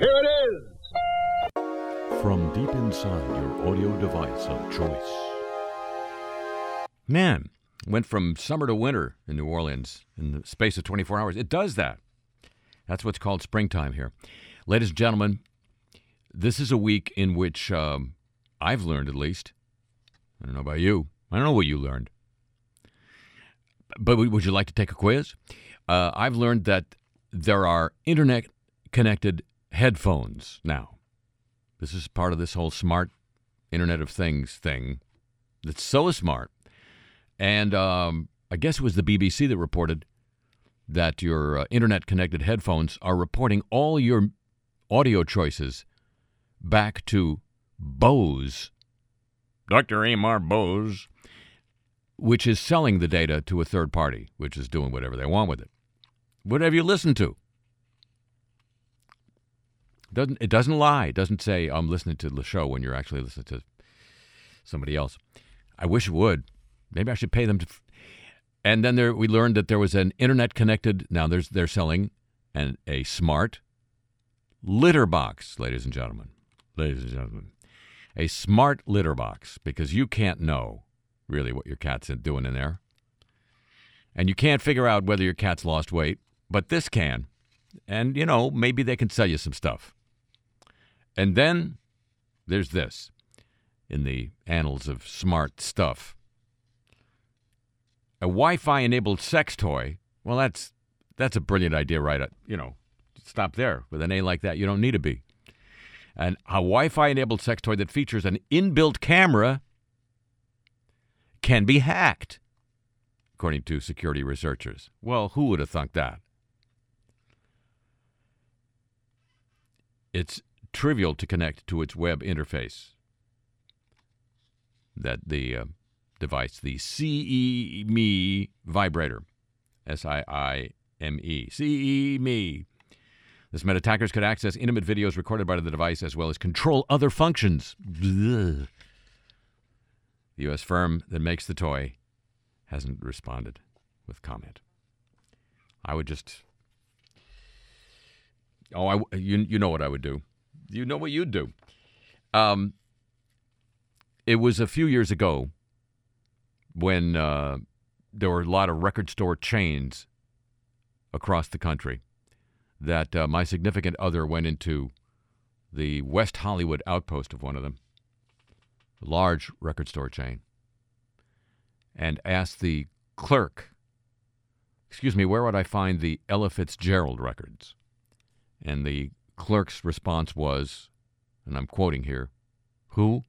Here it is. From deep inside your audio device of choice. Man, went from summer to winter in New Orleans in the space of 24 hours. It does that. That's what's called springtime here. Ladies and gentlemen, this is a week in which I've learned, at least. I don't know about you. I don't know what you learned. But would you like to take a quiz? I've learned that there are internet-connected headphones now. This is part of this whole smart Internet of Things thing that's so smart. And I guess it was the BBC that reported that your internet-connected headphones are reporting all your audio choices back to Bose, Dr. Amar Bose, which is selling the data to a third party, which is doing whatever they want with it. Whatever you listen to. It doesn't lie. It doesn't say, I'm listening to the show when you're actually listening to somebody else. I wish it would. Maybe I should pay them to... And then we learned that there was an internet-connected... Now, they're selling a smart litter box, ladies and gentlemen. Ladies and gentlemen. A smart litter box, because you can't know really what your cat's doing in there. And you can't figure out whether your cat's lost weight, but this can. And, you know, maybe they can sell you some stuff. And then there's this in the annals of smart stuff. A Wi-Fi enabled sex toy. Well, that's a brilliant idea, right? Stop there. With an A like that, you don't need a B. And a Wi-Fi enabled sex toy that features an inbuilt camera can be hacked, according to security researchers. Well, who would have thunk that? It's trivial to connect to its web interface. That the device, the CE-ME vibrator, S-I-I-M-E, CE-ME. This meant attackers could access intimate videos recorded by the device as well as control other functions. Blah. The U.S. firm that makes the toy hasn't responded with comment. I would just... you know what I would do. You know what you'd do. It was a few years ago when there were a lot of record store chains across the country that my significant other went into the West Hollywood outpost of one of them, a large record store chain, and asked the clerk, excuse me, where would I find the Ella Fitzgerald records? And the clerk's response was, and I'm quoting here, who?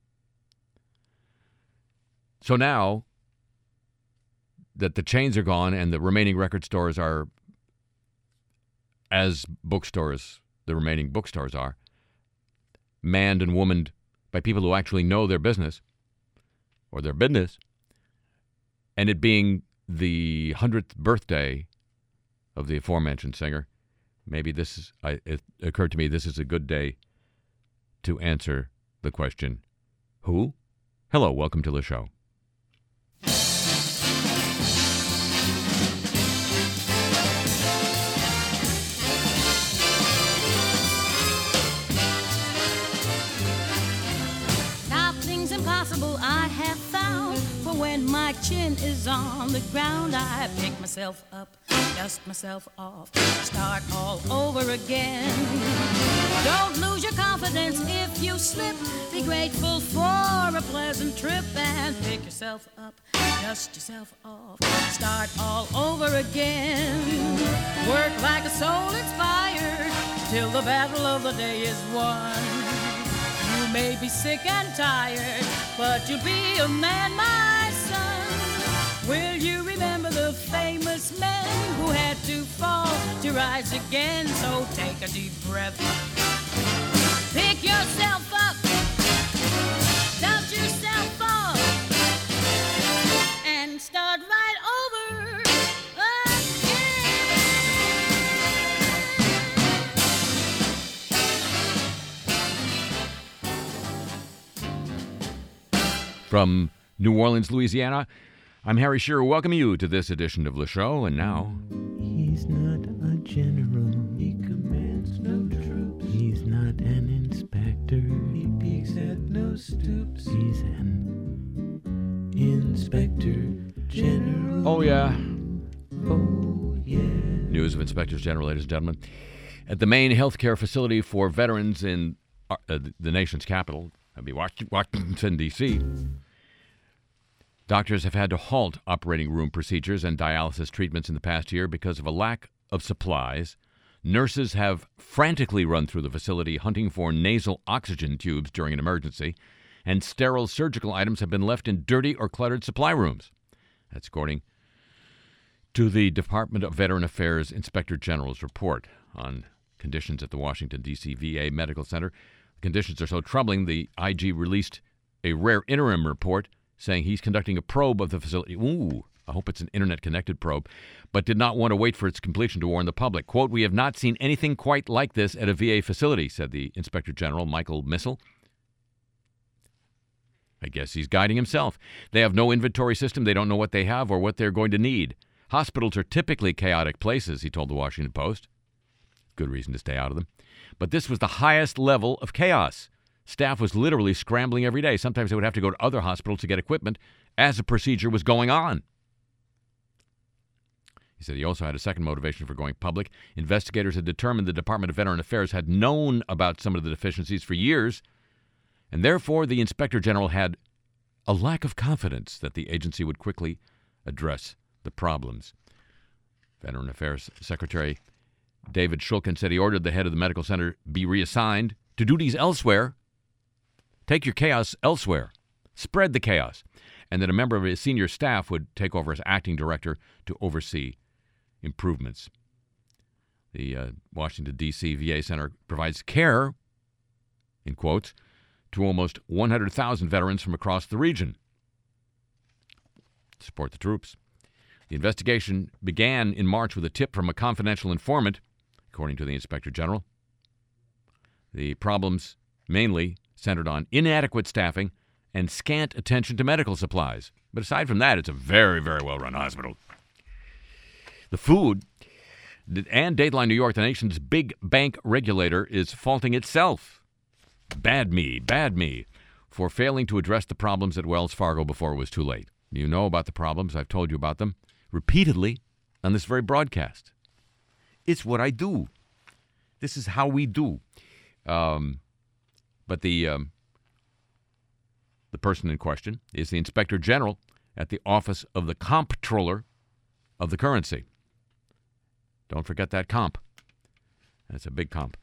So now that the chains are gone and the remaining record stores are as bookstores, the remaining bookstores are, manned and womaned by people who actually know their business, or their business, and it being the 100th birthday of the aforementioned singer, maybe it occurred to me this is a good day to answer the question, who? Hello, welcome to the show. Nothing's impossible, I have found, for when my chin is on the ground, I pick myself up, dust myself off, start all over again. Don't lose your confidence if you slip. Be grateful for a pleasant trip and pick yourself up, dust yourself off, start all over again. Work like a soul inspired till the battle of the day is won. You may be sick and tired, but you'll be a man, my son. Will you remember the famous men who had to fall to rise again? So take a deep breath, pick yourself up, dust yourself off, and start right over again. From New Orleans, Louisiana, I'm Harry Shearer, welcoming you to this edition of Le Show, and now... He's not a general, he commands no troops. He's not not an inspector. He peeks at no stoops. He's an inspector general. Oh, yeah. Oh, yeah. News of inspectors general, ladies and gentlemen. At the main healthcare facility for veterans in the nation's capital, that'd be Washington, D.C., doctors have had to halt operating room procedures and dialysis treatments in the past year because of a lack of supplies. Nurses have frantically run through the facility hunting for nasal oxygen tubes during an emergency, and sterile surgical items have been left in dirty or cluttered supply rooms. That's according to the Department of Veteran Affairs Inspector General's report on conditions at the Washington, D.C. VA Medical Center. The conditions are so troubling, the IG released a rare interim report saying he's conducting a probe of the facility. Ooh, I hope it's an internet-connected probe, but did not want to wait for its completion to warn the public. Quote, "We have not seen anything quite like this at a VA facility," said the Inspector General, Michael Missel. I guess he's guiding himself. They have no inventory system. They don't know what they have or what they're going to need. Hospitals are typically chaotic places, he told the Washington Post. Good reason to stay out of them. But this was the highest level of chaos. Staff was literally scrambling every day. Sometimes they would have to go to other hospitals to get equipment as a procedure was going on. He said he also had a second motivation for going public. Investigators had determined the Department of Veteran Affairs had known about some of the deficiencies for years, and therefore the Inspector General had a lack of confidence that the agency would quickly address the problems. Veteran Affairs Secretary David Shulkin said he ordered the head of the medical center be reassigned to duties elsewhere. Take your chaos elsewhere. Spread the chaos. And that a member of his senior staff would take over as acting director to oversee improvements. The Washington, D.C. VA Center provides care, in quotes, to almost 100,000 veterans from across the region. Support the troops. The investigation began in March with a tip from a confidential informant, according to the Inspector General. The problems mainly centered on inadequate staffing and scant attention to medical supplies. But aside from that, it's a very, very well-run hospital. The food, and Dateline New York, the nation's big bank regulator, is faulting itself. Bad me, for failing to address the problems at Wells Fargo before it was too late. You know about the problems. I've told you about them repeatedly on this very broadcast. It's what I do. This is how we do. But the person in question is the Inspector General at the Office of the Comptroller of the Currency. Don't forget that comp. That's a big comp.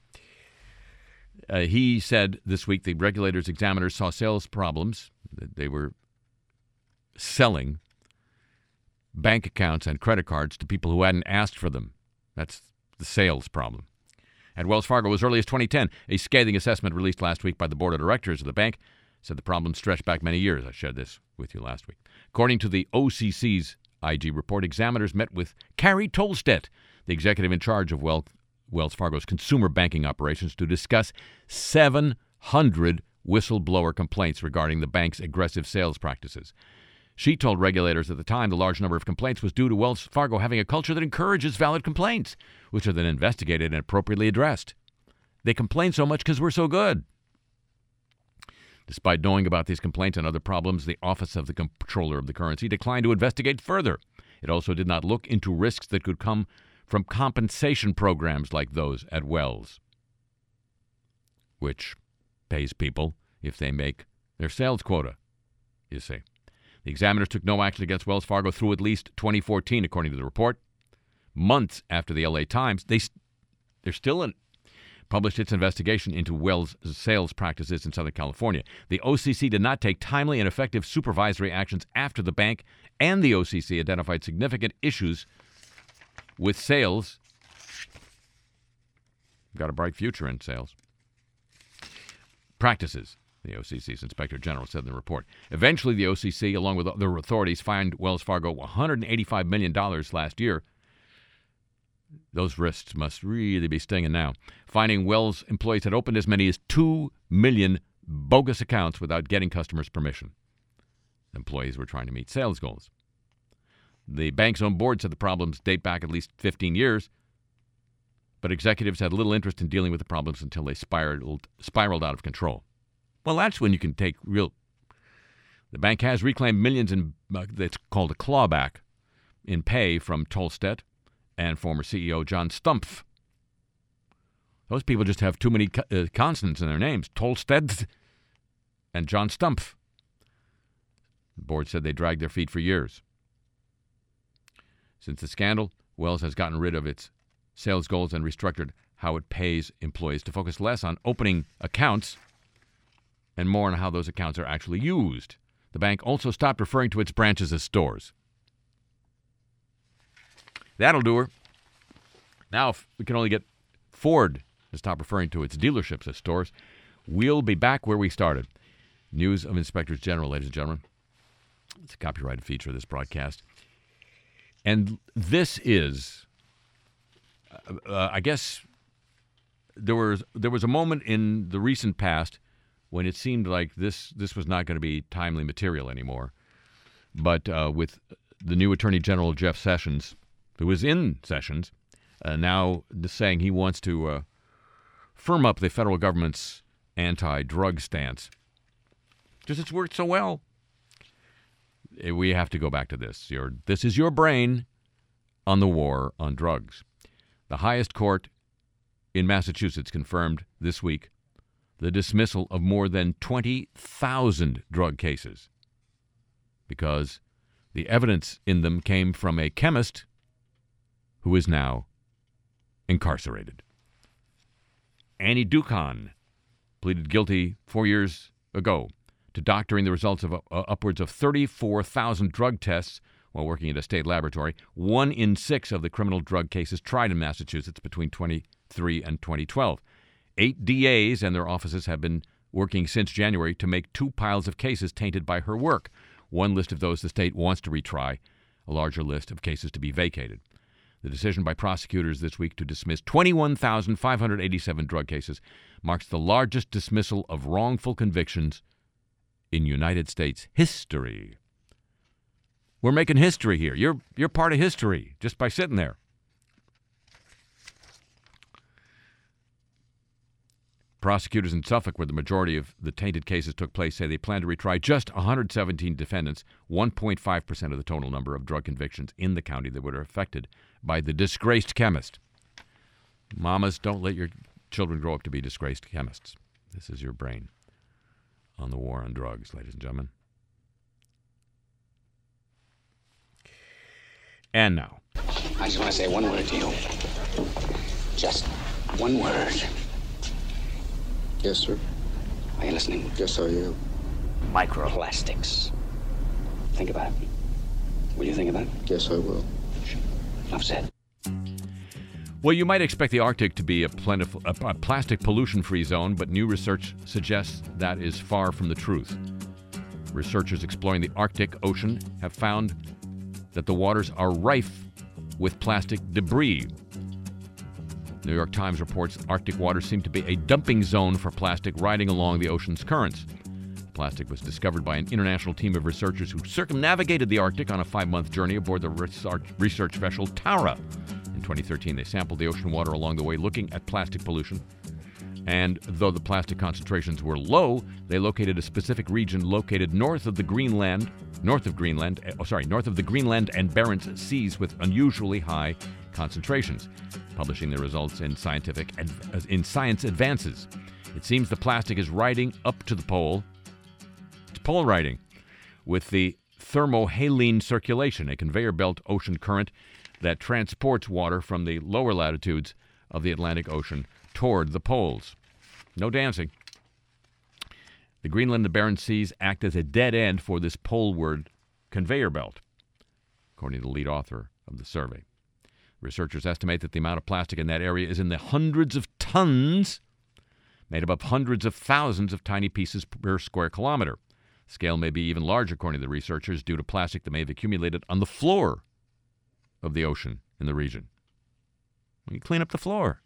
He said this week the regulators' examiners saw sales problems. They were selling bank accounts and credit cards to people who hadn't asked for them. That's the sales problem. At Wells Fargo as early as 2010, a scathing assessment released last week by the board of directors of the bank said the problem stretched back many years. I shared this with you last week. According to the OCC's IG report, examiners met with Carrie Tolstedt, the executive in charge of Wells Fargo's consumer banking operations, to discuss 700 whistleblower complaints regarding the bank's aggressive sales practices. She told regulators at the time the large number of complaints was due to Wells Fargo having a culture that encourages valid complaints, which are then investigated and appropriately addressed. They complain so much because we're so good. Despite knowing about these complaints and other problems, the Office of the Comptroller of the Currency declined to investigate further. It also did not look into risks that could come from compensation programs like those at Wells, which pays people if they make their sales quota, you see. The examiners took no action against Wells Fargo through at least 2014, according to the report. Months after the LA Times, they're still published its investigation into Wells' sales practices in Southern California. The OCC did not take timely and effective supervisory actions after the bank and the OCC identified significant issues with sales. Got a bright future in sales practices, the OCC's Inspector General said in the report. Eventually, the OCC, along with other authorities, fined Wells Fargo $185 million last year. Those wrists must really be stinging now. Finding Wells employees had opened as many as 2 million bogus accounts without getting customers' permission. Employees were trying to meet sales goals. The bank's own board said the problems date back at least 15 years. but executives had little interest in dealing with the problems until they spiraled out of control. Well, that's when you can take real... The bank has reclaimed millions in, it's called a clawback, in pay from Tolstedt and former CEO John Stumpf. Those people just have too many consonants in their names. Tolstedt and John Stumpf. The board said they dragged their feet for years. Since the scandal, Wells has gotten rid of its sales goals and restructured how it pays employees to focus less on opening accounts and more on how those accounts are actually used. The bank also stopped referring to its branches as stores. That'll do her. Now, if we can only get Ford to stop referring to its dealerships as stores, we'll be back where we started. News of Inspectors General, ladies and gentlemen. It's a copyrighted feature of this broadcast. And this is, I guess, there was a moment in the recent past when it seemed like this was not going to be timely material anymore. But with the new Attorney General, Jeff Sessions, who was in Sessions, now saying he wants to firm up the federal government's anti-drug stance. Just it's worked so well. We have to go back to this. This is your brain on the war on drugs. The highest court in Massachusetts confirmed this week the dismissal of more than 20,000 drug cases because the evidence in them came from a chemist who is now incarcerated. Annie Dukan pleaded guilty 4 years ago to doctoring the results of upwards of 34,000 drug tests while working at a state laboratory. 1 in 6 of the criminal drug cases tried in Massachusetts between 2003 and 2012. 8 DAs and their offices have been working since January to make 2 piles of cases tainted by her work. One list of those the state wants to retry, a larger list of cases to be vacated. The decision by prosecutors this week to dismiss 21,587 drug cases marks the largest dismissal of wrongful convictions in United States history. We're making history here. You're part of history just by sitting there. Prosecutors in Suffolk, where the majority of the tainted cases took place, say they plan to retry just 117 defendants, 1.5% of the total number of drug convictions in the county that were affected by the disgraced chemist. Mamas, don't let your children grow up to be disgraced chemists. This is your brain on the war on drugs, ladies and gentlemen. And now. I just want to say one word to you. Just one word. Yes, sir. Are you listening? Yes, I am. Microplastics. Think about it. Will you think about it? Yes, I will. Enough said. Well, you might expect the Arctic to be a plastic pollution-free zone, but new research suggests that is far from the truth. Researchers exploring the Arctic Ocean have found that the waters are rife with plastic debris. New York Times reports Arctic waters seem to be a dumping zone for plastic riding along the ocean's currents. Plastic was discovered by an international team of researchers who circumnavigated the Arctic on a 5-month journey aboard the research vessel Tara. In 2013, they sampled the ocean water along the way looking at plastic pollution. And though the plastic concentrations were low, they located a specific region located north of the Greenland and Barents Seas with unusually high concentrations, publishing their results in Science Advances. It seems the plastic is riding up to the pole. It's pole riding with the thermohaline circulation, a conveyor belt ocean current that transports water from the lower latitudes of the Atlantic Ocean toward the poles. No dancing. The Greenland and Barents Seas act as a dead end for this poleward conveyor belt, according to the lead author of the survey. Researchers estimate that the amount of plastic in that area is in the hundreds of tons, made up of hundreds of thousands of tiny pieces per square kilometer. The scale may be even larger, according to the researchers, due to plastic that may have accumulated on the floor of the ocean in the region. When you clean up the floor.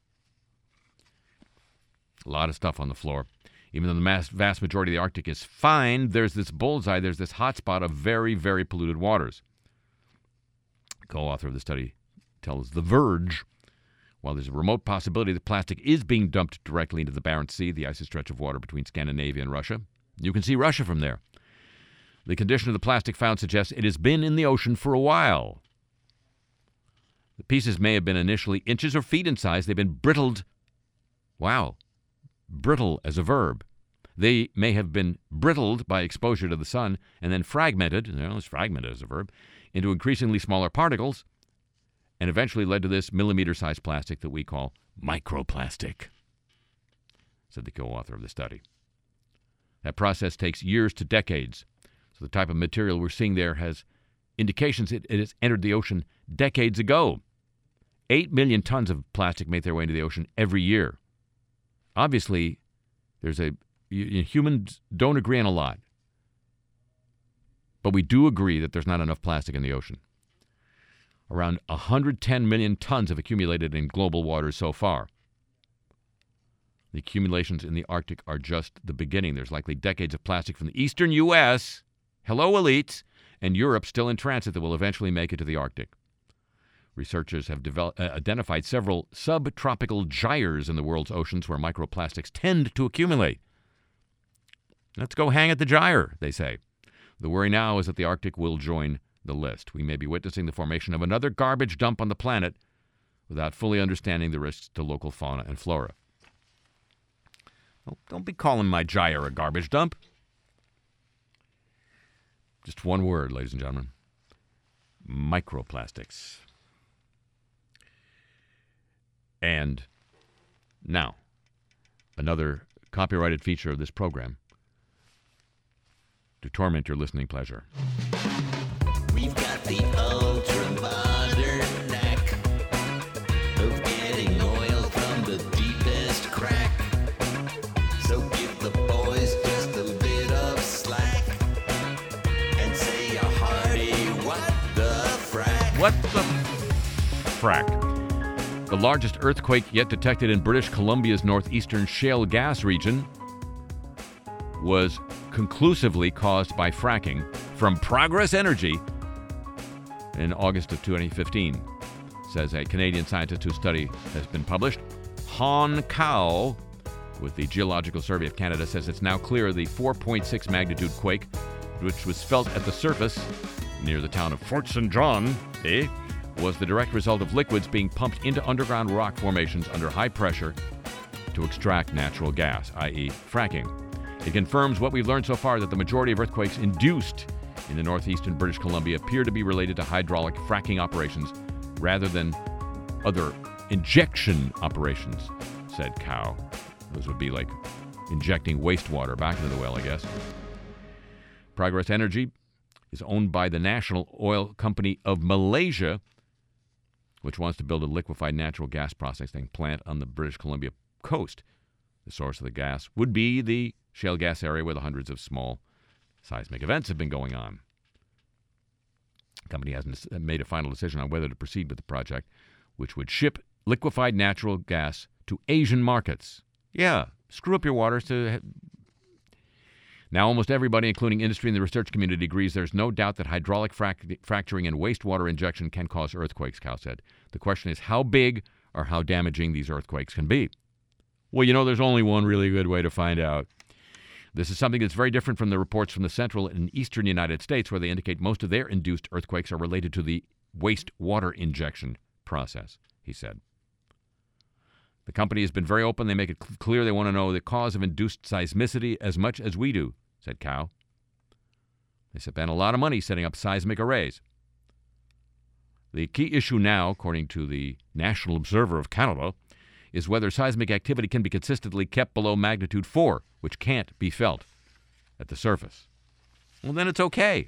A lot of stuff on the floor. Even though the vast majority of the Arctic is fine, there's this bullseye, there's this hotspot of very, very polluted waters. The co-author of the study tells The Verge While there's a remote possibility that plastic is being dumped directly into the Barents Sea, the icy stretch of water between Scandinavia and Russia, you can see Russia from there. The condition of the plastic found suggests it has been in the ocean for a while. The pieces may have been initially inches or feet in size. They've been brittled. Wow. Brittle as a verb. They may have been brittled by exposure to the sun and then fragmented, it's fragmented as a verb, into increasingly smaller particles, and eventually led to this millimeter-sized plastic that we call microplastic, said the co-author of the study. That process takes years to decades. So the type of material we're seeing there has indications it has entered the ocean decades ago. 8 million tons of plastic make their way into the ocean every year. Obviously, humans don't agree on a lot. But we do agree that there's not enough plastic in the ocean. Around 110 million tons have accumulated in global waters so far. The accumulations in the Arctic are just the beginning. There's likely decades of plastic from the eastern U.S., hello elites, and Europe still in transit that will eventually make it to the Arctic. Researchers have identified several subtropical gyres in the world's oceans where microplastics tend to accumulate. Let's go hang at the gyre, they say. The worry now is that the Arctic will join the list. We may be witnessing the formation of another garbage dump on the planet without fully understanding the risks to local fauna and flora. Well, don't be calling my gyre a garbage dump. Just one word, ladies and gentlemen. Microplastics. And now, another copyrighted feature of this program to torment your listening pleasure. We've got the ultra-modern knack of getting oil from the deepest crack. So give the boys just a bit of slack and say a hearty what the frack. What the frack? The largest earthquake yet detected in British Columbia's northeastern shale gas region was conclusively caused by fracking from Progress Energy in August of 2015, says a Canadian scientist whose study has been published. Han Kao with the Geological Survey of Canada says it's now clear the 4.6 magnitude quake, which was felt at the surface near the town of Fort St. John, was the direct result of liquids being pumped into underground rock formations under high pressure to extract natural gas, i.e. fracking. It confirms what we've learned so far, that the majority of earthquakes induced in the northeastern British Columbia appear to be related to hydraulic fracking operations rather than other injection operations, said Kao. Those would be like injecting wastewater back into the well, I guess. Progress Energy is owned by the National Oil Company of Malaysia, which wants to build a liquefied natural gas processing plant on the British Columbia coast. The source of the gas would be the shale gas area where the hundreds of small seismic events have been going on. The company hasn't made a final decision on whether to proceed with the project, which would ship liquefied natural gas to Asian markets. Yeah, screw up your waters to... Now, almost everybody, including industry and the research community, agrees there's no doubt that hydraulic fracturing and wastewater injection can cause earthquakes, Kao said. The question is how big or how damaging these earthquakes can be. Well, there's only one really good way to find out. This is something that's very different from the reports from the central and eastern United States, where they indicate most of their induced earthquakes are related to the wastewater injection process, he said. The company has been very open. They make it clear they want to know the cause of induced seismicity as much as we do, said Kao. They spent a lot of money setting up seismic arrays. The key issue now, according to the National Observer of Canada, is whether seismic activity can be consistently kept below magnitude 4, which can't be felt at the surface. Well, then it's okay.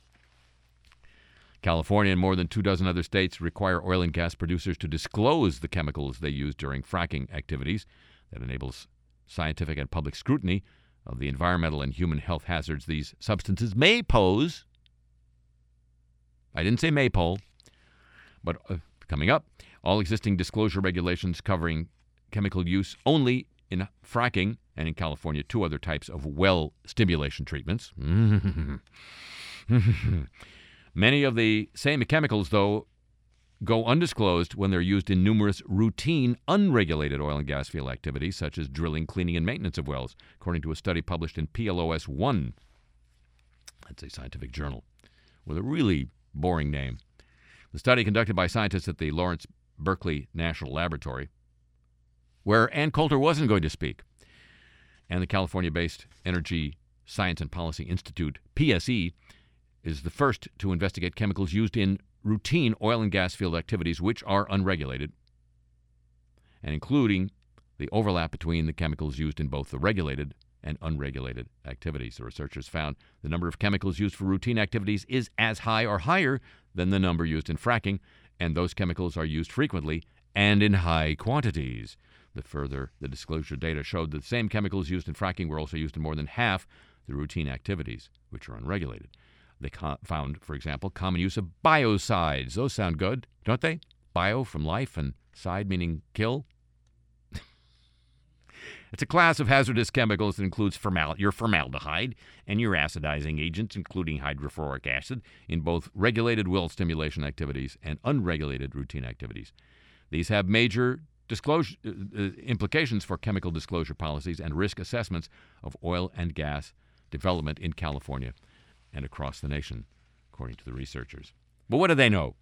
California and more than 24 other states require oil and gas producers to disclose the chemicals they use during fracking activities. That enables scientific and public scrutiny of the environmental and human health hazards these substances may pose. I didn't say maypole, but coming up, all existing disclosure regulations covering chemical use only in fracking, and in California, 2 other types of well stimulation treatments. Many of the same chemicals, though, go undisclosed when they're used in numerous routine, unregulated oil and gas field activities, such as drilling, cleaning, and maintenance of wells, according to a study published in PLOS One. That's a scientific journal with a really boring name. The study, conducted by scientists at the Lawrence Berkeley National Laboratory, where Ann Coulter wasn't going to speak, and the California-based Energy Science and Policy Institute, PSE, is the first to investigate chemicals used in routine oil and gas field activities which are unregulated, and including the overlap between the chemicals used in both the regulated and unregulated activities. The researchers found the number of chemicals used for routine activities is as high or higher than the number used in fracking, and those chemicals are used frequently and in high quantities. The disclosure data showed that the same chemicals used in fracking were also used in more than half the routine activities, which are unregulated. They found, for example, common use of biocides. Those sound good, don't they? Bio from life and side meaning kill. It's a class of hazardous chemicals that includes your formaldehyde and your acidizing agents, including hydrofluoric acid, in both regulated well stimulation activities and unregulated routine activities. These have major disclosure implications for chemical disclosure policies and risk assessments of oil and gas development in California and across the nation, according to the researchers. But what do they know?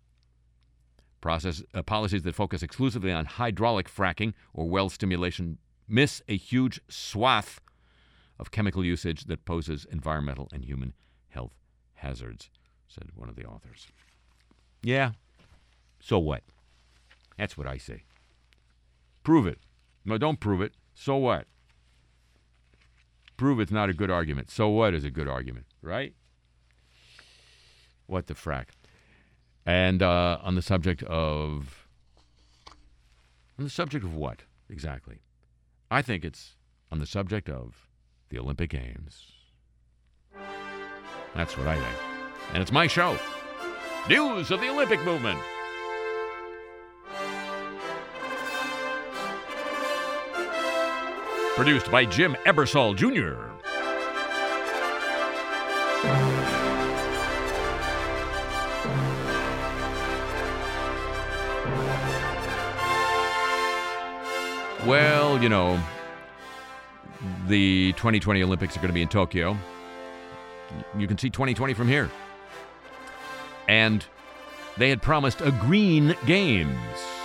Policies that focus exclusively on hydraulic fracking or well stimulation miss a huge swath of chemical usage that poses environmental and human health hazards, said one of the authors. Yeah, so what? That's what I say. Prove it. No, don't prove it. So what? Prove it's not a good argument. So what is a good argument, right? What the frack? And on the subject of what exactly? I think it's on the subject of the Olympic Games. That's what I think. And it's my show. News of the Olympic movement. Produced by Jim Ebersol Jr. Well, you know, the 2020 Olympics are going to be in Tokyo. You can see 2020 from here. And they had promised a green games.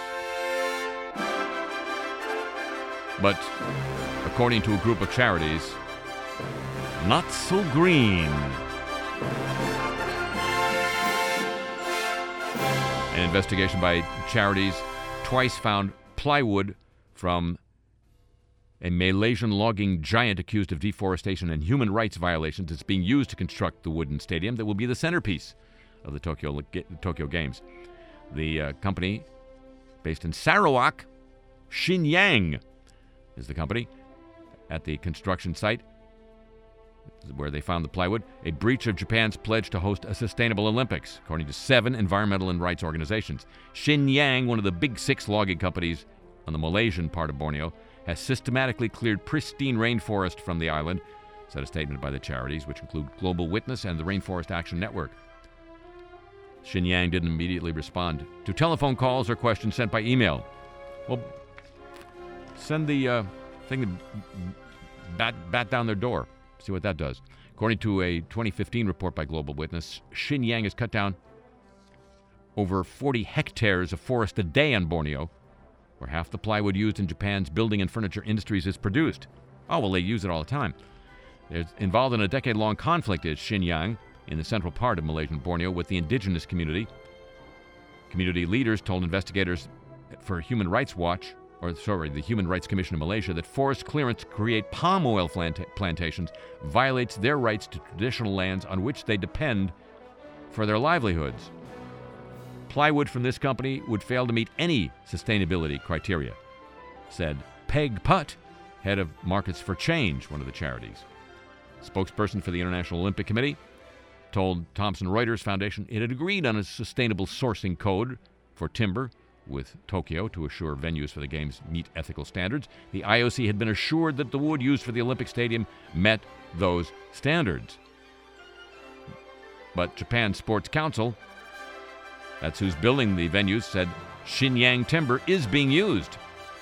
But according to a group of charities, not so green. An investigation by charities twice found plywood from a Malaysian logging giant accused of deforestation and human rights violations is being used to construct the wooden stadium that will be the centerpiece of the Tokyo Games. The company, based in Sarawak, Shenyang, is the company at the construction site where they found the plywood, a breach of Japan's pledge to host a sustainable Olympics, according to 7 environmental and rights organizations. Shenyang, one of the big 6 logging companies on the Malaysian part of Borneo, has systematically cleared pristine rainforest from the island, said a statement by the charities, which include Global Witness and the Rainforest Action Network. Shenyang didn't immediately respond to telephone calls or questions sent by email. Well, send the thing to bat down their door. See what that does. According to a 2015 report by Global Witness, Shenyang has cut down over 40 hectares of forest a day on Borneo, where half the plywood used in Japan's building and furniture industries is produced. Oh, well, they use it all the time. They're involved in a decade-long conflict at Shenyang, in the central part of Malaysian Borneo, with the indigenous community. Community leaders told investigators for the Human Rights Commission of Malaysia that forest clearance to create palm oil plantations violates their rights to traditional lands on which they depend for their livelihoods. Plywood from this company would fail to meet any sustainability criteria, said Peg Putt, head of Markets for Change, one of the charities. Spokesperson for the International Olympic Committee told Thomson Reuters Foundation it had agreed on a sustainable sourcing code for timber with Tokyo to assure venues for the Games meet ethical standards. The IOC had been assured that the wood used for the Olympic Stadium met those standards. But Japan Sports Council that's who's building the venues, said Shenyang timber is being used.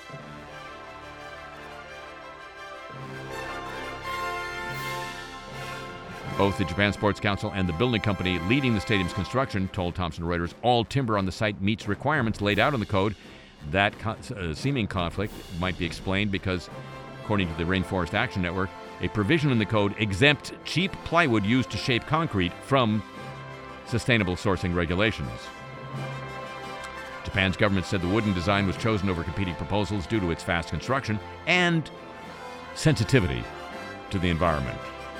Both the Japan Sports Council and the building company leading the stadium's construction told Thomson Reuters all timber on the site meets requirements laid out in the code. That seeming conflict might be explained because, according to the Rainforest Action Network, a provision in the code exempts cheap plywood used to shape concrete from sustainable sourcing regulations. Japan's government said the wooden design was chosen over competing proposals due to its fast construction and sensitivity to the environment.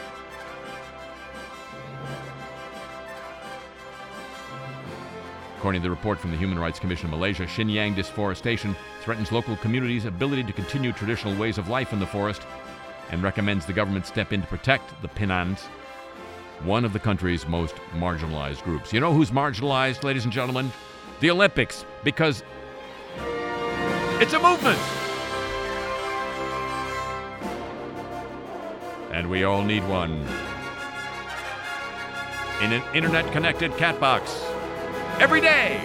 According to the report from the Human Rights Commission of Malaysia, Shenyang deforestation threatens local communities' ability to continue traditional ways of life in the forest and recommends the government step in to protect the Penans, one of the country's most marginalized groups. You know who's marginalized, ladies and gentlemen? The Olympics, because it's a movement. And we all need one. In an internet-connected cat box. Every day.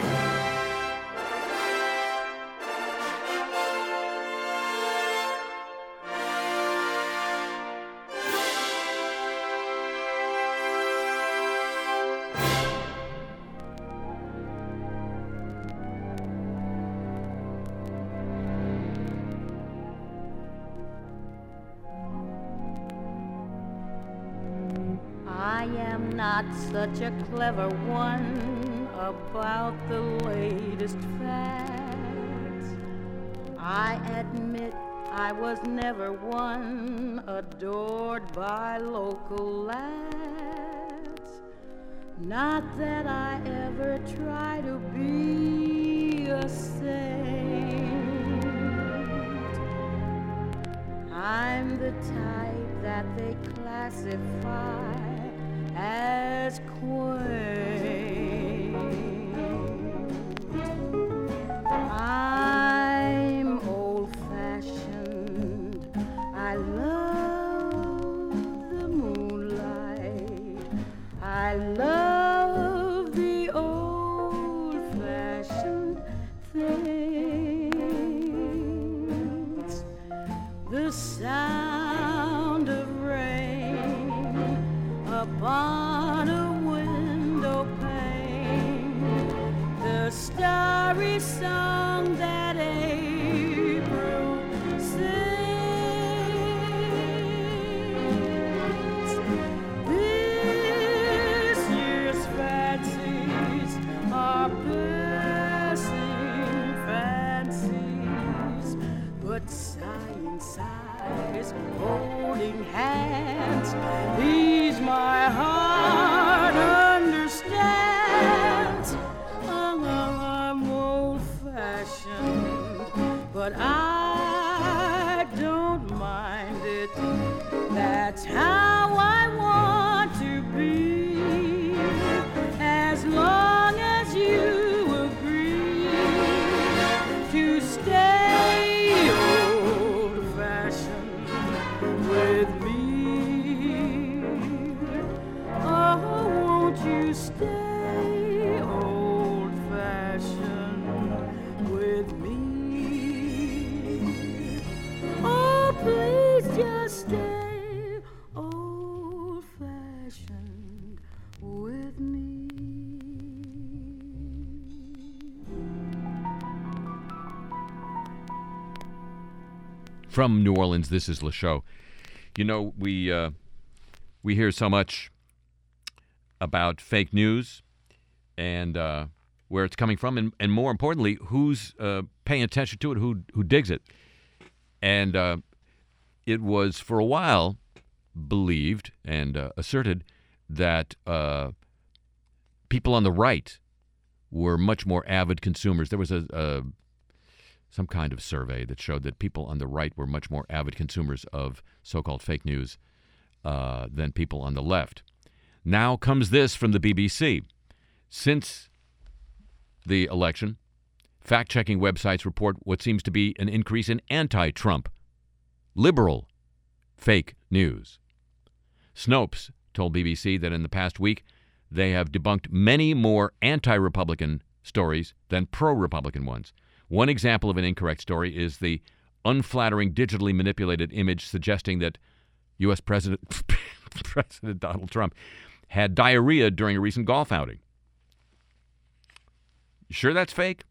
I am not such a clever one about the latest facts. I admit I was never one adored by local lads. Not that I ever try to be a saint. I'm the type that they classify as quaint. I'm old-fashioned. I love the moonlight. I love the old-fashioned things. The sound of rain upon a window pane, the starry song that April sings. This year's fancies are passing fancies, but sighing sighs, holding hands, these my heart understands. I'm old-fashioned, but I don't mind it. That's how I want to be, as long as you agree to stay old-fashioned with me. Oh, won't you stay old-fashioned with me? Oh, please just stay old-fashioned with me. From New Orleans, this is Le Show. You know, we hear so much about fake news and where it's coming from, and more importantly, who's paying attention to it, who digs it. And it was for a while believed and asserted that people on the right were much more avid consumers. There was some kind of survey that showed that people on the right were much more avid consumers of so-called fake news than people on the left. Now comes this from the BBC. Since the election, fact-checking websites report what seems to be an increase in anti-Trump, liberal fake news. Snopes told BBC that in the past week, they have debunked many more anti-Republican stories than pro-Republican ones. One example of an incorrect story is the unflattering, digitally manipulated image suggesting that U.S. President Donald Trump had diarrhea during a recent golf outing. You sure that's fake?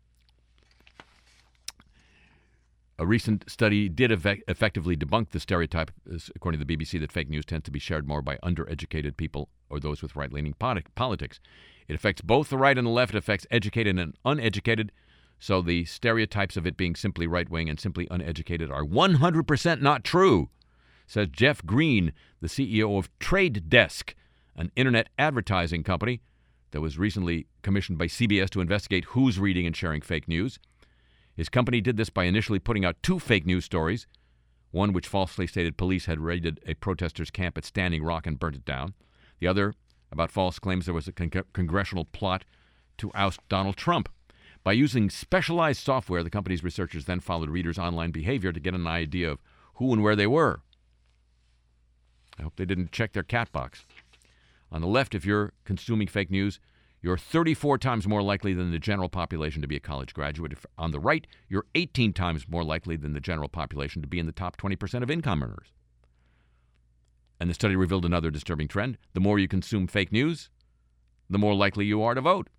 A recent study did effectively debunk the stereotype, according to the BBC, that fake news tends to be shared more by undereducated people or those with right-leaning politics. It affects both the right and the left. It affects educated and uneducated. So the stereotypes of it being simply right-wing and simply uneducated are 100% not true, says Jeff Green, the CEO of Trade Desk, an internet advertising company that was recently commissioned by CBS to investigate who's reading and sharing fake news. His company did this by initially putting out 2 fake news stories, one which falsely stated police had raided a protesters' camp at Standing Rock and burnt it down, the other about false claims there was a congressional plot to oust Donald Trump. By using specialized software, the company's researchers then followed readers' online behavior to get an idea of who and where they were. I hope they didn't check their cat box. On the left, if you're consuming fake news, you're 34 times more likely than the general population to be a college graduate. If on the right, you're 18 times more likely than the general population to be in the top 20% of income earners. And the study revealed another disturbing trend. The more you consume fake news, the more likely you are to vote.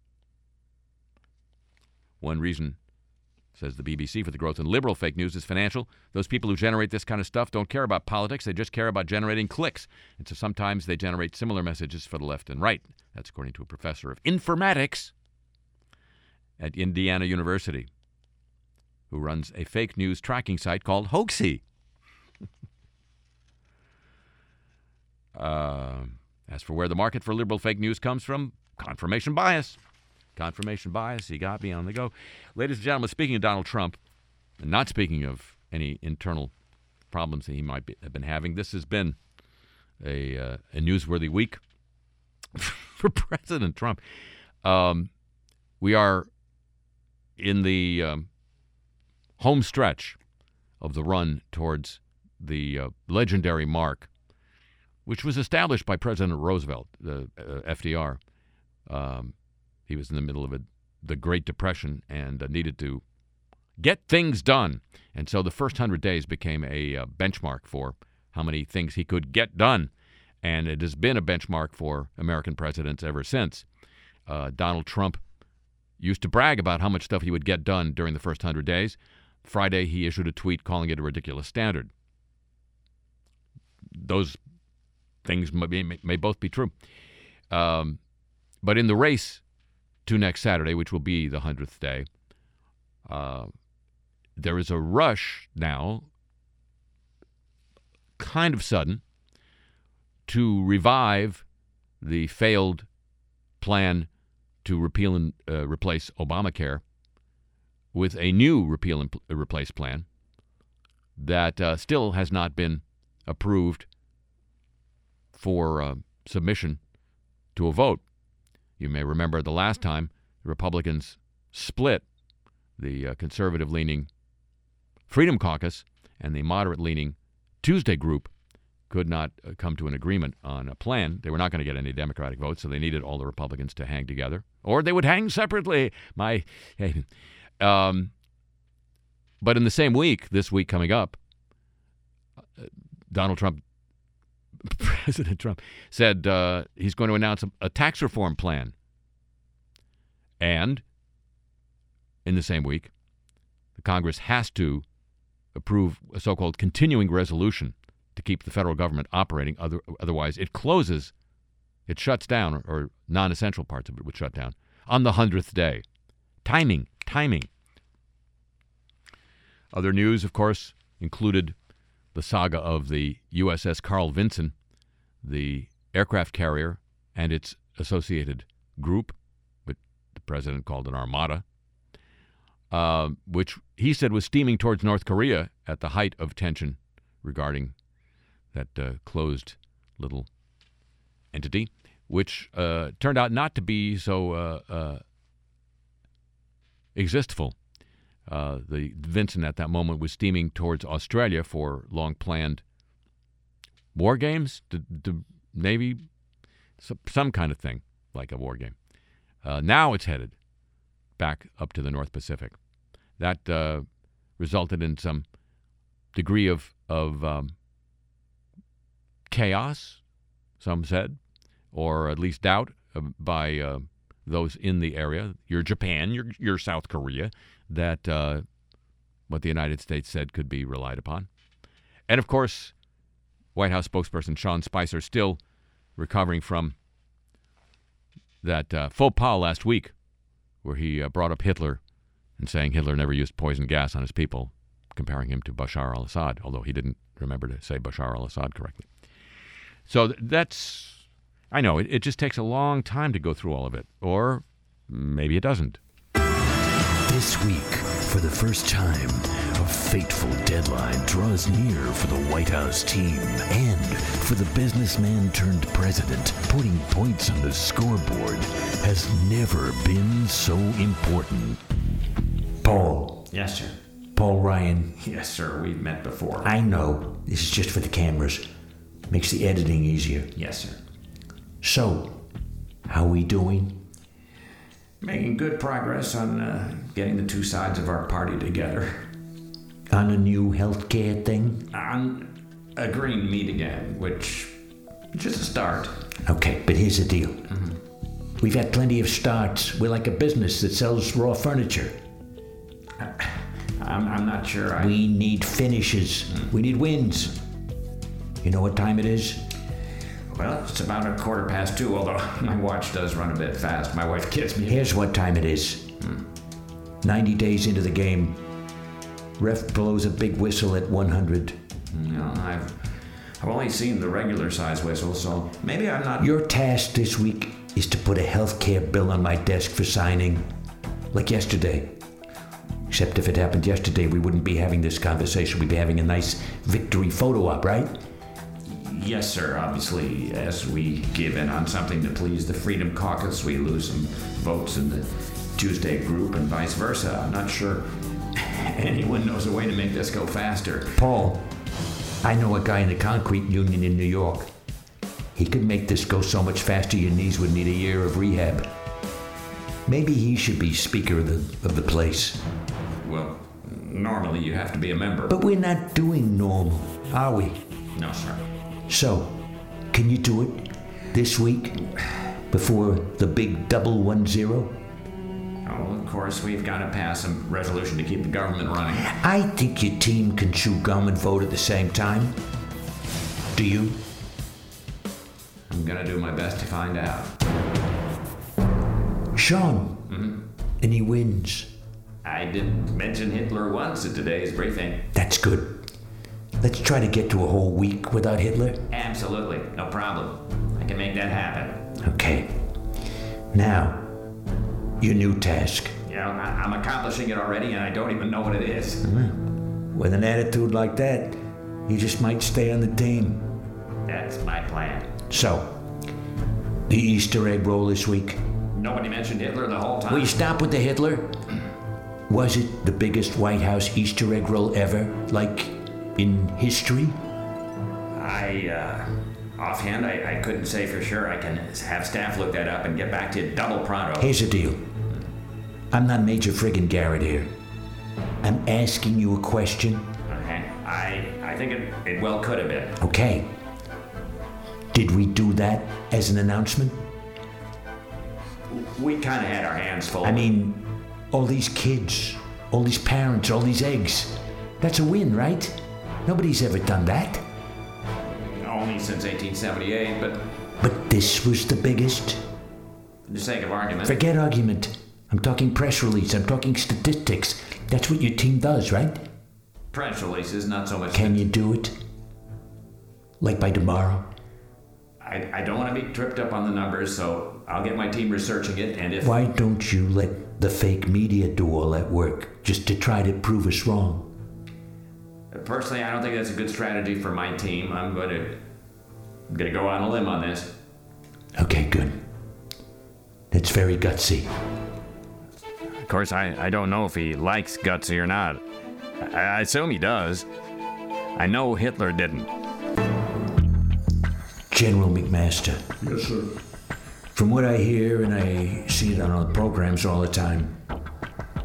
One reason, says the BBC, for the growth in liberal fake news is financial. Those people who generate this kind of stuff don't care about politics. They just care about generating clicks. And so sometimes they generate similar messages for the left and right. That's according to a professor of informatics at Indiana University who runs a fake news tracking site called Hoaxy. As for where the market for liberal fake news comes from, confirmation bias. Confirmation bias, he got me on the go. Ladies and gentlemen, speaking of Donald Trump, and not speaking of any internal problems that he might have been having, this has been a newsworthy week for President Trump. We are in the home stretch of the run towards the legendary mark, which was established by President Roosevelt, FDR. He was in the middle of the Great Depression and needed to get things done. And so the first 100 days became a benchmark for how many things he could get done. And it has been a benchmark for American presidents ever since. Donald Trump used to brag about how much stuff he would get done during the first 100 days. Friday, he issued a tweet calling it a ridiculous standard. Those things may both be true. But in the race to next Saturday, which will be the 100th day, there is a rush now, kind of sudden, to revive the failed plan to repeal and replace Obamacare with a new repeal and replace plan that still has not been approved for submission to a vote. You may remember the last time the Republicans split, the conservative-leaning Freedom Caucus and the moderate-leaning Tuesday group could not come to an agreement on a plan. They were not going to get any Democratic votes, so they needed all the Republicans to hang together, or they would hang separately. But in the same week, this week coming up, President Trump said he's going to announce a tax reform plan. And in the same week, the Congress has to approve a so-called continuing resolution to keep the federal government operating. Otherwise, it closes, it shuts down, or non-essential parts of it would shut down on the 100th day. Timing. Other news, of course, included the saga of the USS Carl Vinson, the aircraft carrier, and its associated group, which the president called an armada, which he said was steaming towards North Korea at the height of tension regarding that closed little entity, which turned out not to be so existful. The Vinson at that moment was steaming towards Australia for long-planned war games, the Navy, some kind of thing like a war game. Now it's headed back up to the North Pacific. That resulted in some degree of chaos, some said, or at least doubt by those in the area. You're Japan, you're South Korea, that what the United States said could be relied upon. And of course, White House spokesperson Sean Spicer still recovering from that faux pas last week where he brought up Hitler and saying Hitler never used poison gas on his people, comparing him to Bashar al-Assad, although he didn't remember to say Bashar al-Assad correctly. So that's, I know, it just takes a long time to go through all of it. Or maybe it doesn't. This week, for the first time, a fateful deadline draws near for the White House team and for the businessman turned president. Putting points on the scoreboard has never been so important. Paul. Yes, sir. Paul Ryan. Yes, sir. We've met before. I know. This is just for the cameras. Makes the editing easier. Yes, sir. So, how we doing? Making good progress on getting the two sides of our party together. On a new healthcare thing? On agreeing to meet again, which is just a start. Okay, but here's the deal. We've had plenty of starts. We're like a business that sells raw furniture. I'm not sure We need finishes. We need wins. You know what time it is? Well, it's about 2:15, although my watch does run a bit fast. My wife kids me. Here's what time it is. 90 days into the game. Ref blows a big whistle at 100. No, I've only seen the regular size whistle, so maybe I'm not... Your task this week is to put a healthcare bill on my desk for signing. Like yesterday. Except if it happened yesterday, we wouldn't be having this conversation. We'd be having a nice victory photo op, right? Yes, sir. Obviously, as we give in on something to please the Freedom Caucus, we lose some votes in the Tuesday group and vice versa. I'm not sure anyone knows a way to make this go faster. Paul, I know a guy in the concrete union in New York. He could make this go so much faster your knees would need a year of rehab. Maybe he should be speaker of the place. Well, normally you have to be a member. But we're not doing normal, are we? No, sir. So, can you do it this week before the big double 1-0? Oh, of course, we've got to pass a resolution to keep the government running. I think your team can chew gum and vote at the same time. Do you? I'm going to do my best to find out. Sean. And he wins. I did mention Hitler once at today's briefing. That's good. Let's try to get to a whole week without Hitler. Absolutely, no problem. I can make that happen. Okay. Now, your new task. You know, I'm accomplishing it already, and I don't even know what it is. With an attitude like that, you just might stay on the team. That's my plan. So, the Easter egg roll this week. Nobody mentioned Hitler the whole time. Will you stop with the Hitler? Was it the biggest White House Easter egg roll ever, like in history? Offhand, I couldn't say for sure. I can have staff look that up and get back to you double pronto. Here's the deal. I'm not Major friggin' Garrett here. I'm asking you a question. Okay. I think it well could have been. Okay. Did we do that as an announcement? We kind of had our hands full. I mean, all these kids, all these parents, all these eggs. That's a win, right? Nobody's ever done that. Only since 1878, But this was the biggest. for the sake of argument. Forget argument. I'm talking press release. I'm talking statistics. That's what your team does, right? Press releases, not so much. Can you do it? Like by tomorrow? I don't want to be tripped up on the numbers, so I'll get my team researching it, and if... Why don't you let the fake media do all that work, just to try to prove us wrong? Personally, I don't think that's a good strategy for my team. I'm going to go on a limb on this. Okay, good. That's very gutsy. Of course, I don't know if he likes gutsy or not. I assume he does. I know Hitler didn't. General McMaster. Yes, sir. From what I hear, and I see it on all the programs all the time,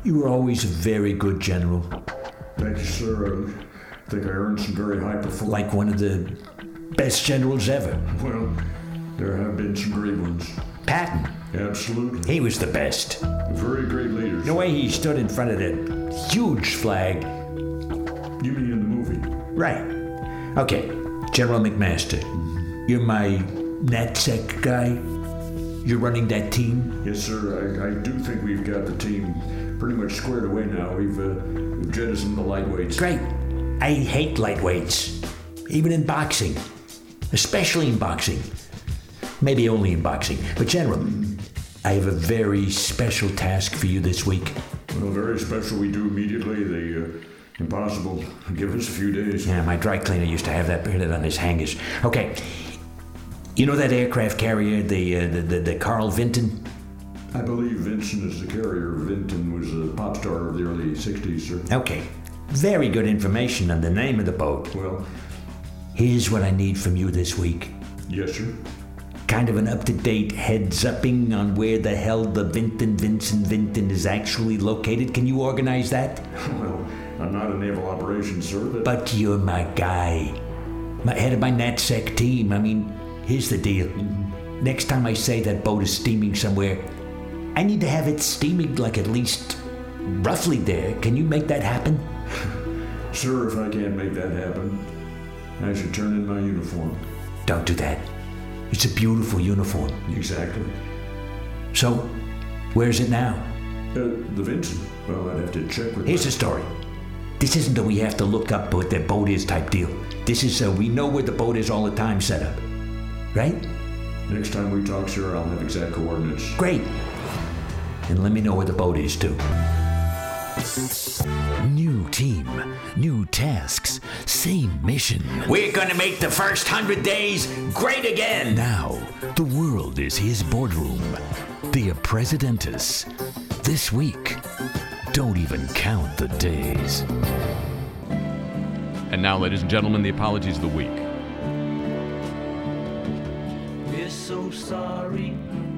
You were always a very good general. Thank you, sir. I think I earned some very high performance. Like one of the best generals ever. Well, there have been some great ones. Patton. Absolutely. He was the best. A very great leader. The way he stood in front of that huge flag. You mean in the movie? Right. Okay, General McMaster. You're my NatSec guy. You're running that team? Yes, sir. I do think we've got the team pretty much squared away now. We've jettisoned the lightweights. Great. I hate lightweights. Even in boxing. Especially in boxing. Maybe only in boxing. But General, I have a very special task for you this week. Well, very special. We do immediately. The impossible. Give us a few days. Yeah, my dry cleaner used to have that printed on his hangers. Okay. You know that aircraft carrier, the Carl Vinton? I believe Vincent is the carrier. Vinton was a pop star of the early 60s, sir. Okay. Very good information on the name of the boat. Well, here's what I need from you this week. Yes, sir. Kind of an up-to-date heads-upping on where the hell the Vincent is actually located. Can you organize that? Well, I'm not a naval operations, sir, But you're my guy. My head of my NatSec team. I mean, here's the deal. Next time I say that boat is steaming somewhere, I need to have it steaming like at least roughly there. Can you make that happen? Sir, if I can't make that happen, I should turn in my uniform. Don't do that. It's a beautiful uniform. Exactly. So, where's it now? The Vincent. Well, I'd have to check with... Here's the story. This isn't a we have to look up what their boat is type deal. This is a we know where the boat is all the time setup. Right? Next time we talk, sir, I'll have exact coordinates. Great. And let me know where the boat is, too. New team, new tasks, same mission. We're gonna make the first 100 days great again! Now, the world is his boardroom. The Presidentus. This week, don't even count the days. And now, ladies and gentlemen, the apologies of the week. We're so sorry.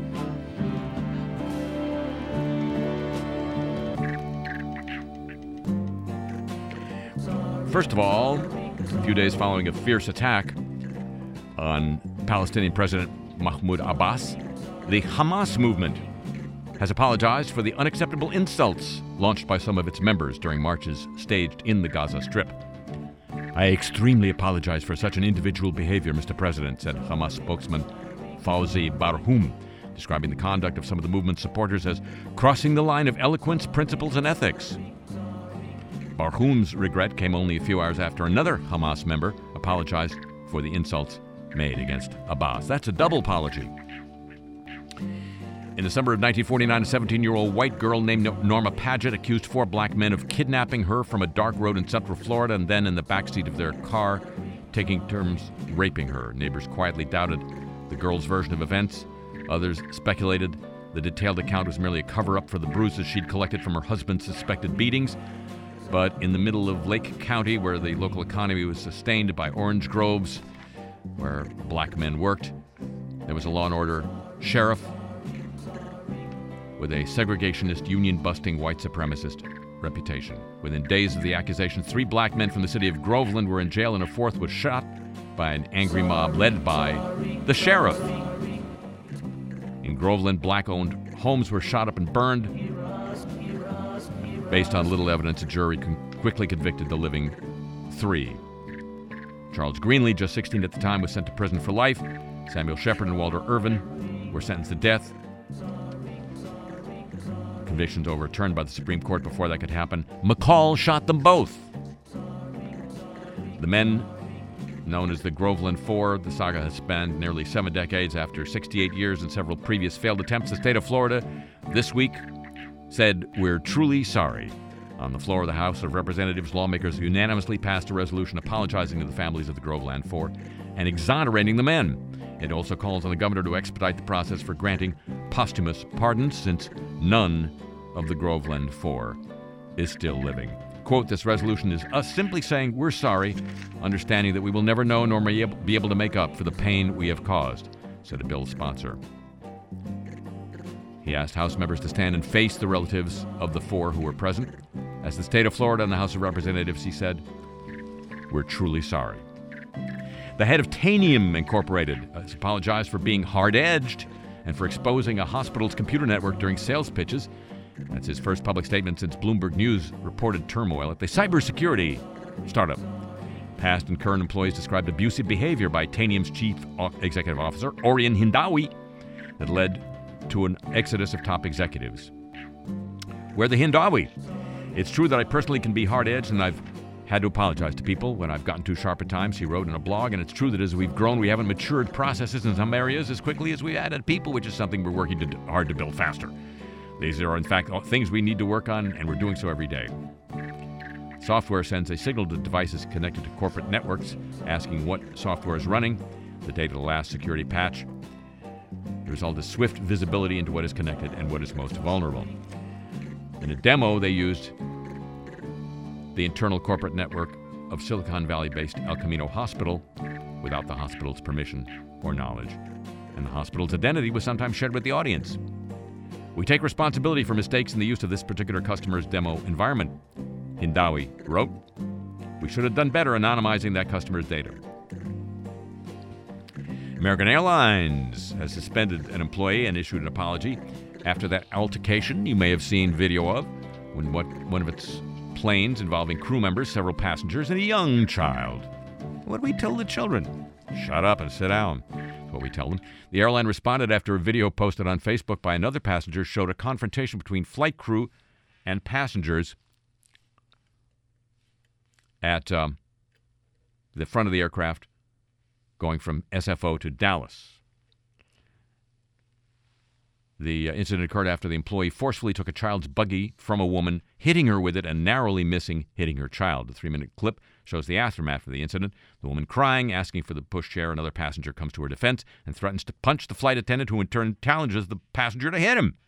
First of all, a few days following a fierce attack on Palestinian President Mahmoud Abbas, the Hamas movement has apologized for the unacceptable insults launched by some of its members during marches staged in the Gaza Strip. I extremely apologize for such an individual behavior, Mr. President, said Hamas spokesman Fawzi Barhoum, describing the conduct of some of the movement's supporters as crossing the line of eloquence, principles, and ethics. Barhoum's regret came only a few hours after another Hamas member apologized for the insults made against Abbas. That's a double apology. In the summer of 1949, a 17-year-old white girl named Norma Paget accused 4 black men of kidnapping her from a dark road in Central Florida and then in the backseat of their car, taking turns raping her. Neighbors quietly doubted the girl's version of events. Others speculated the detailed account was merely a cover-up for the bruises she'd collected from her husband's suspected beatings. But in the middle of Lake County, where the local economy was sustained by orange groves, where black men worked, there was a law and order sheriff with a segregationist, union-busting, white supremacist reputation. Within days of the accusations, 3 black men from the city of Groveland were in jail, and a 4th was shot by an angry mob led by the sheriff. In Groveland, black-owned homes were shot up and burned. Based on little evidence, a jury quickly convicted the living 3. Charles Greenlee, just 16 at the time, was sent to prison for life. Samuel Shepard and Walter Irvin were sentenced to death. Convictions overturned by the Supreme Court before that could happen. McCall shot them both. The men, known as the Groveland Four, the saga has spanned nearly 7 decades. After 68 years and several previous failed attempts, the state of Florida this week said, "We're truly sorry." On the floor of the House of Representatives, lawmakers unanimously passed a resolution apologizing to the families of the Groveland Four and exonerating the men. It also calls on the governor to expedite the process for granting posthumous pardons, since none of the Groveland Four is still living. Quote, "This resolution is us simply saying we're sorry, understanding that we will never know nor be able to make up for the pain we have caused," said a bill sponsor. He asked House members to stand and face the relatives of the 4 who were present. As the state of Florida and the House of Representatives, he said, "We're truly sorry." The head of Tanium Incorporated has apologized for being hard-edged and for exposing a hospital's computer network during sales pitches. That's his first public statement since Bloomberg News reported turmoil at the cybersecurity startup. Past and current employees described abusive behavior by Tanium's chief executive officer, Orion Hindawi, that led to an exodus of top executives. We're the Hindawi. It's true that I personally can be hard-edged, and I've had to apologize to people when I've gotten too sharp at times, he wrote in a blog, and it's true that as we've grown, we haven't matured processes in some areas as quickly as we added people, which is something we're working hard to build faster. These are, in fact, things we need to work on, and we're doing so every day. Software sends a signal to devices connected to corporate networks, asking what software is running. The date of the last security patch. The result is swift visibility into what is connected and what is most vulnerable. In a demo, they used the internal corporate network of Silicon Valley-based El Camino Hospital without the hospital's permission or knowledge. And the hospital's identity was sometimes shared with the audience. We take responsibility for mistakes in the use of this particular customer's demo environment, Hindawi wrote. We should have done better anonymizing that customer's data. American Airlines has suspended an employee and issued an apology after that altercation you may have seen video of when one of its planes involving crew members, several passengers, and a young child. What do we tell the children? Shut up and sit down. That's what we tell them. The airline responded after a video posted on Facebook by another passenger showed a confrontation between flight crew and passengers at the front of the aircraft going from SFO to Dallas. The incident occurred after the employee forcefully took a child's buggy from a woman, hitting her with it and narrowly missing hitting her child. The 3-minute clip shows the aftermath of the incident. The woman crying, asking for the pushchair. Another passenger comes to her defense and threatens to punch the flight attendant, who in turn challenges the passenger to hit him.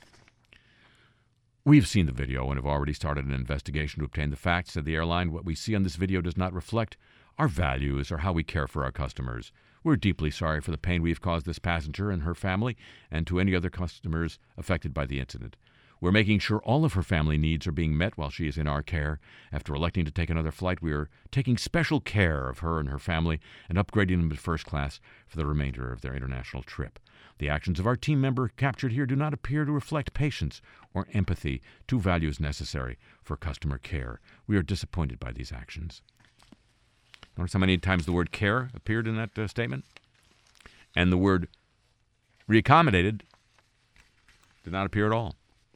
We've seen the video and have already started an investigation to obtain the facts, said the airline. What we see on this video does not reflect our values or how we care for our customers. We're deeply sorry for the pain we've caused this passenger and her family and to any other customers affected by the incident. We're making sure all of her family needs are being met while she is in our care. After electing to take another flight, we are taking special care of her and her family and upgrading them to first class for the remainder of their international trip. The actions of our team member captured here do not appear to reflect patience or empathy, 2 values necessary for customer care. We are disappointed by these actions. Notice how many times the word care appeared in that statement? And the word reaccommodated did not appear at all.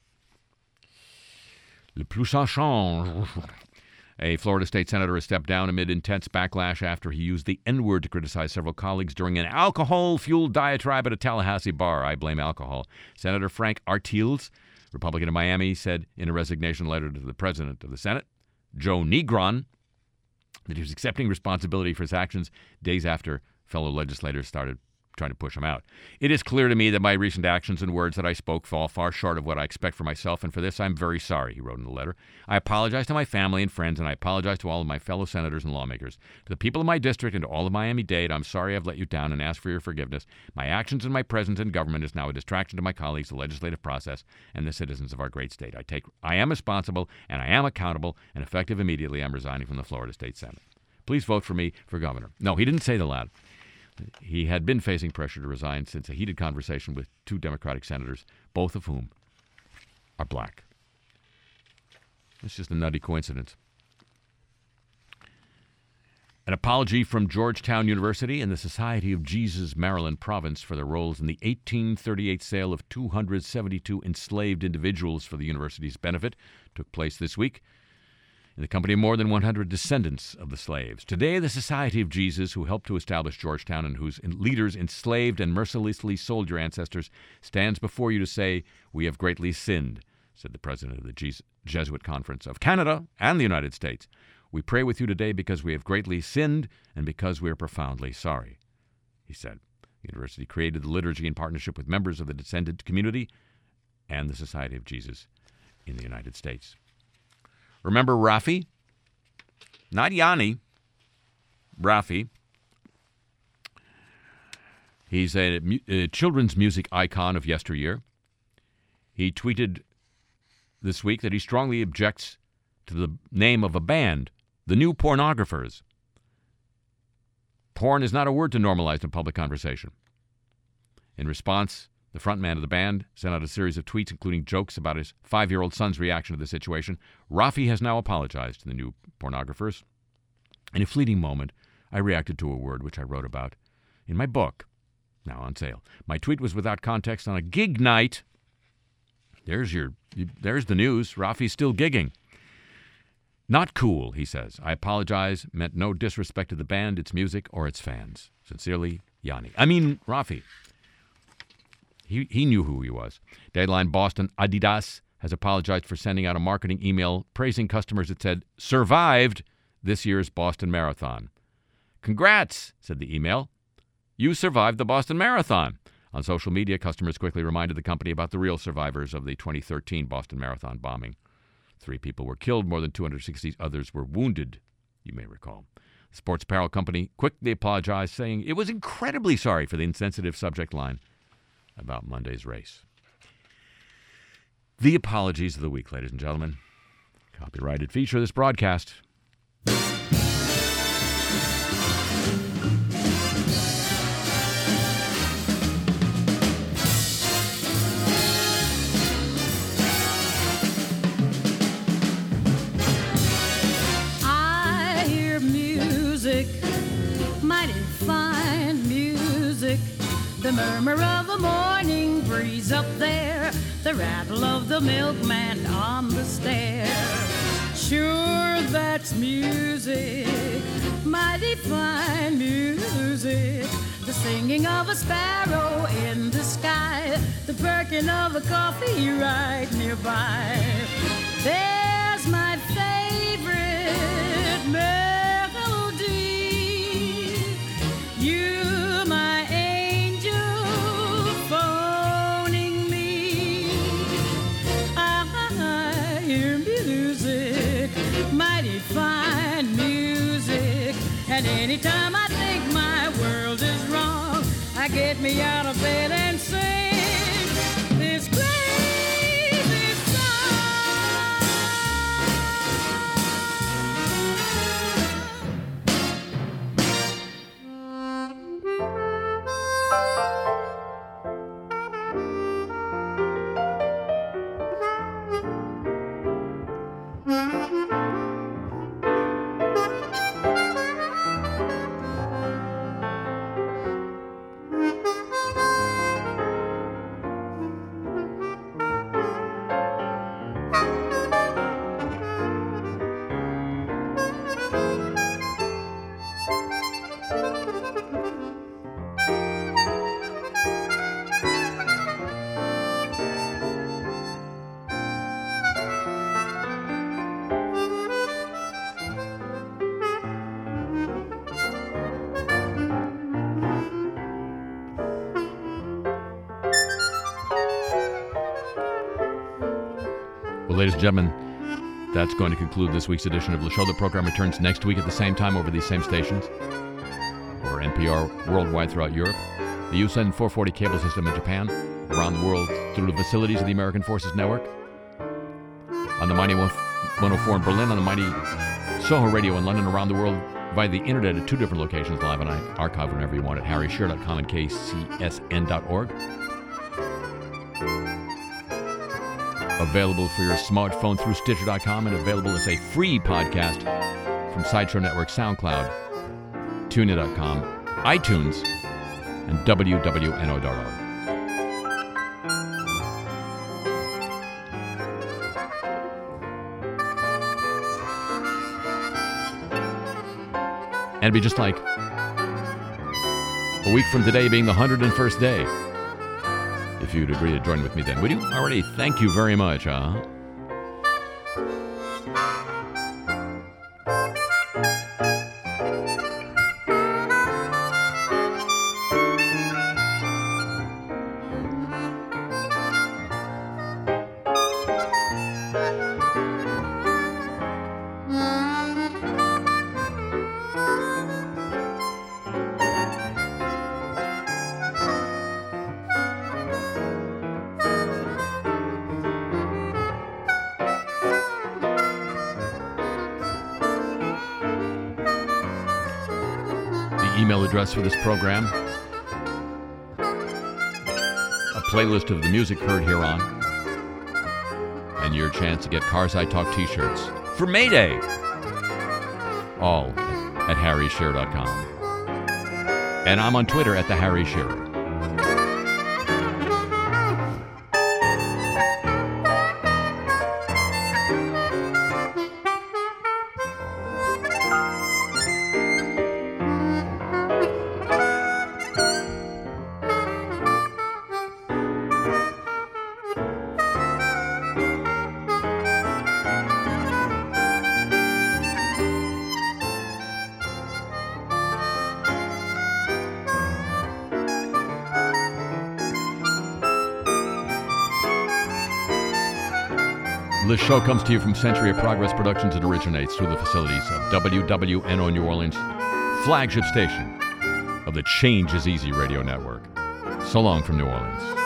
Le plus ça change. A Florida state senator has stepped down amid intense backlash after he used the N-word to criticize several colleagues during an alcohol-fueled diatribe at a Tallahassee bar. I blame alcohol. Senator Frank Artiles, Republican of Miami, said in a resignation letter to the president of the Senate, Joe Negron, that he was accepting responsibility for his actions days after fellow legislators started trying to push him out. It is clear to me that my recent actions and words that I spoke fall far short of what I expect for myself, and for this I'm very sorry, he wrote in the letter. I apologize to my family and friends, and I apologize to all of my fellow senators and lawmakers. To the people of my district and to all of Miami-Dade, I'm sorry I've let you down and ask for your forgiveness. My actions and my presence in government is now a distraction to my colleagues, the legislative process, and the citizens of our great state. I am responsible, and I am accountable, and effective immediately, I'm resigning from the Florida State Senate. Please vote for me for governor. No, he didn't say that loud. He had been facing pressure to resign since a heated conversation with 2 Democratic senators, both of whom are black. It's just a nutty coincidence. An apology from Georgetown University and the Society of Jesus Maryland Province for their roles in the 1838 sale of 272 enslaved individuals for the university's benefit took place this week in the company of more than 100 descendants of the slaves. Today, the Society of Jesus, who helped to establish Georgetown and whose leaders enslaved and mercilessly sold your ancestors, stands before you to say, we have greatly sinned, said the president of the Jesuit Conference of Canada and the United States. We pray with you today because we have greatly sinned and because we are profoundly sorry, he said. The university created the liturgy in partnership with members of the descendant community and the Society of Jesus in the United States. Remember Rafi? Not Yanni. Rafi. He's a children's music icon of yesteryear. He tweeted this week that he strongly objects to the name of a band, the New Pornographers. Porn is not a word to normalize in public conversation. In response, the frontman of the band sent out a series of tweets, including jokes about his 5-year-old son's reaction to the situation. Rafi has now apologized to the New Pornographers. In a fleeting moment, I reacted to a word which I wrote about in my book, now on sale. My tweet was without context on a gig night. There's the news. Rafi's still gigging. Not cool, he says. I apologize. Meant no disrespect to the band, its music, or its fans. Sincerely, Yanni. I mean, Rafi. He knew who he was. Deadline Boston Adidas has apologized for sending out a marketing email praising customers that said, survived this year's Boston Marathon. Congrats, said the email. You survived the Boston Marathon. On social media, customers quickly reminded the company about the real survivors of the 2013 Boston Marathon bombing. 3 people were killed, more than 260 others were wounded, you may recall. The sports apparel company quickly apologized, saying it was incredibly sorry for the insensitive subject line about Monday's race. The apologies of the week, ladies and gentlemen. Copyrighted feature of this broadcast. I hear music, mighty fine music. The murmur of a morning breeze up there, the rattle of the milkman on the stair. Sure, that's music, mighty fine music. The singing of a sparrow in the sky, the perking of a coffee right nearby. There's my favorite melody. You, my angel, phoning me. I hear music, mighty fine music. And anytime I think my world is wrong, I get me out of bed and sing this crazy song. Well, ladies and gentlemen, that's going to conclude this week's edition of Le Show. The program returns next week at the same time over these same stations, or NPR worldwide throughout Europe, the USEN 440 cable system in Japan, around the world through the facilities of the American Forces Network, on the Mighty 104 in Berlin, on the Mighty Soho Radio in London, around the world via the internet at 2 different locations, live and archived whenever you want at harryshear.com and kcsn.org. Available for your smartphone through Stitcher.com and available as a free podcast from Sideshow Network, SoundCloud, TuneIn.com, iTunes, and WWNO.org. And it'd be just like a week from today being the 101st day. If you'd agree to join with me then, would you? Already, thank you very much, address for this program, a playlist of the music heard here on, and your chance to get Cars I Talk t-shirts for May Day. All at harryshearer.com. And I'm on Twitter at the Harry Shearer. This show comes to you from Century of Progress Productions. It originates through the facilities of WWNO New Orleans, flagship station of the Change is Easy radio network. So long from New Orleans.